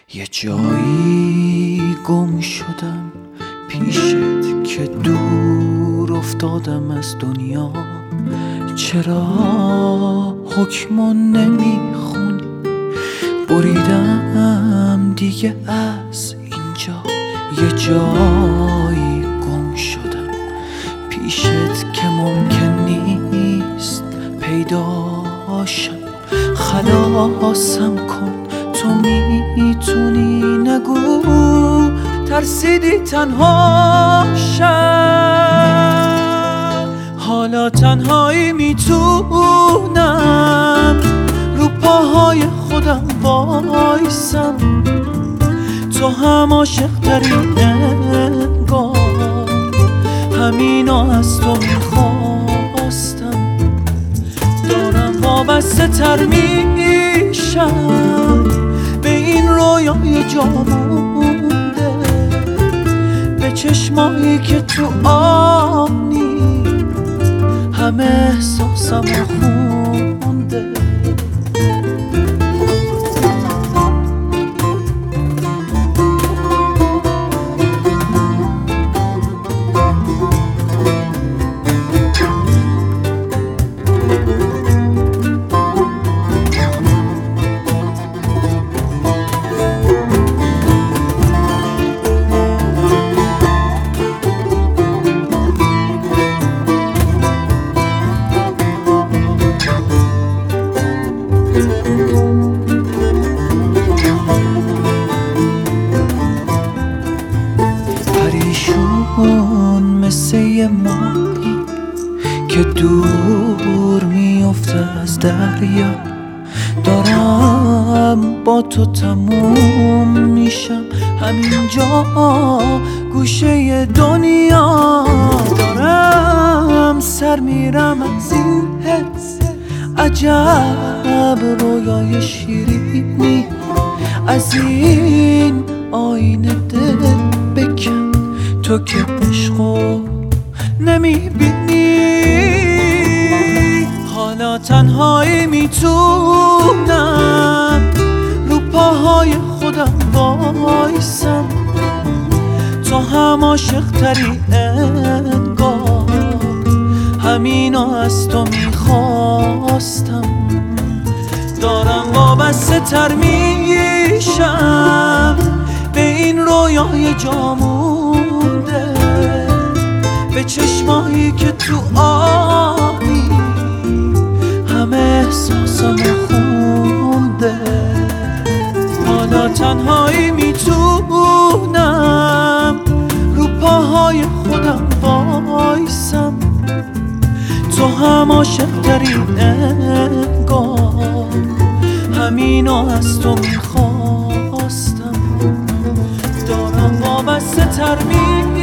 یه جایی گم شدم پیشت که دور افتادم از دنیا. چرا حکمو نمیخونی؟ بریدم دیگه از اینجا. یه جایی گم شدم پیشت که ممکن نیست پیداشم. خلاصم کن، تو میتونی، نگو ترسیدی تنهاشم. حالا تنهایی میتونم رو پاهای خودم وایسم. تو هم عاشق تری انگار، همینو از تو میخواستم. دارم وابسته تر میشم به این رویای جا مونده، به چشمایی که تو آنی همه احساسم خونده. پریشون مثل یه ماهی که دور میفته از دریا. دارم با تو تموم میشم همینجا گوشه دنیا. دارم سر میرم از این حس، عجب رویای شیرینی. از این آینه دل بکن، تو که عشقو نمیبینی. حالا تنهایی میتونم رو پاهای خودم وایسم. تو هم عاشق تری انگار، همینو از تو میخواستم. دارم وابسته تر میشم به این رویای جا مونده، به چشمایی که تو آبی همه احساسم خونده. حالا تنهایی میتونم رو پاهای خودم وایسم. تو هم عاشق تری انگار، همینو از تو میخواستم. دارم وابسته تر